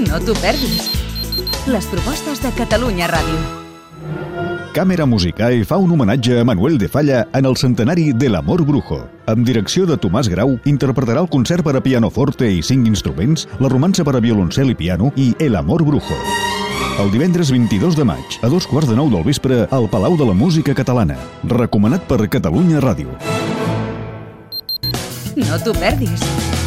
No t'ho perdis. Les propostes de Catalunya Ràdio. Càmera Musicae fa un homenatge a Manuel de Falla en el centenari de l'Amor Brujo. Amb direcció de Tomàs Grau, interpretarà el concert per a pianoforte i 5 instruments, la romança per a violoncel i piano i El Amor Brujo. El divendres 22 de maig, a 8:45 del vespre, al Palau de la Música Catalana. Recomanat per Catalunya Ràdio. No t'ho perdis.